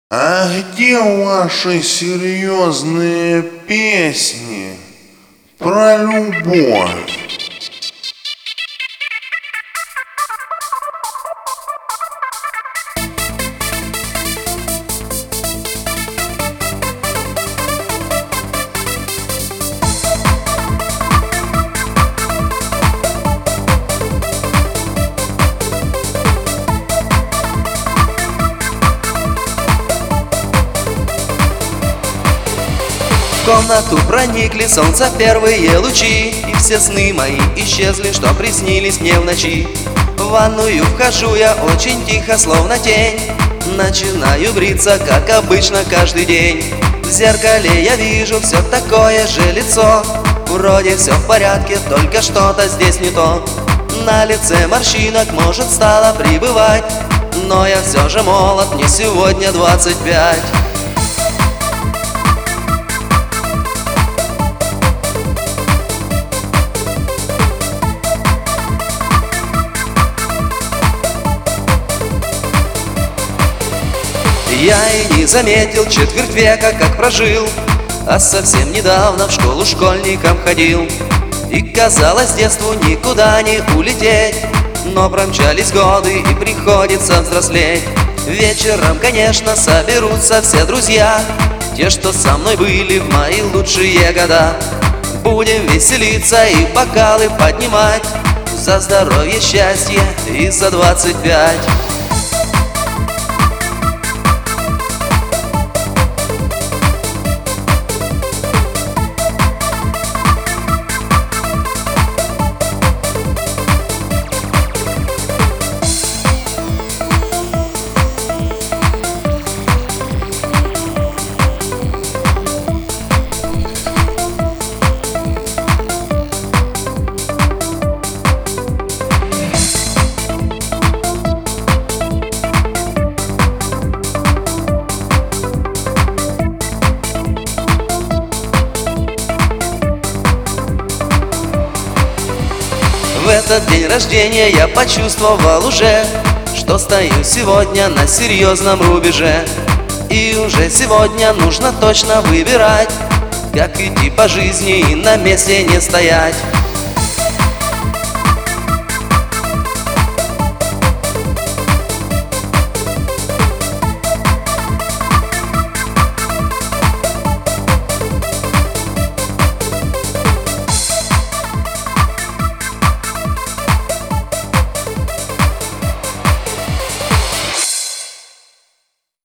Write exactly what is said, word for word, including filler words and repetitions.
А где ваши серьезные песни про любовь? В комнату проникли солнца первые лучи, и все сны мои исчезли, что приснились мне в ночи. В ванную вхожу я очень тихо, словно тень. Начинаю бриться, как обычно, каждый день. В зеркале я вижу все такое же лицо. Вроде все в порядке, только что-то здесь не то. На лице морщинок, может, стало прибывать, но я все же молод, мне сегодня двадцать пять. Я и не заметил четверть века, как прожил, а совсем недавно в школу школьником ходил. И казалось, детству никуда не улететь, но промчались годы и приходится взрослеть. Вечером, конечно, соберутся все друзья, те, что со мной были в мои лучшие года. Будем веселиться и бокалы поднимать за здоровье, счастье и за двадцать пять. В этот день рождения я почувствовал уже, что стою сегодня на серьезном рубеже. И уже сегодня нужно точно выбирать, как идти по жизни и на месте не стоять.